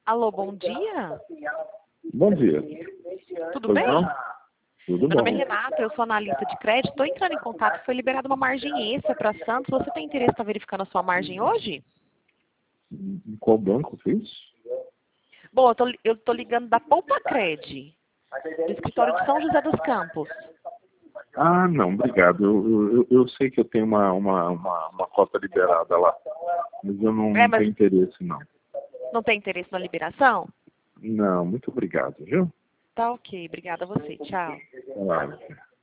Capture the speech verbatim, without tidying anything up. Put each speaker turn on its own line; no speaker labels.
Alô, bom dia.
Bom dia.
Tudo
Pois
bem?
não? Tudo
Meu nome é
bom.
Renata, eu sou analista de crédito. Estou entrando em contato, foi liberada uma margem extra para Santos. Você tem interesse em estar verificando a sua margem hoje?
Em qual banco fez?
Bom, eu tô, eu tô ligando da Poupa Cred, do escritório de São José dos Campos.
Ah, não, obrigado. Eu, eu, eu sei que eu tenho uma, uma, uma, uma cota liberada lá, mas eu não,
É,
não
mas
tenho interesse, não.
não tem interesse na liberação?
Não, muito obrigado, viu?
Tá ok, obrigada a você. Tchau.
Claro.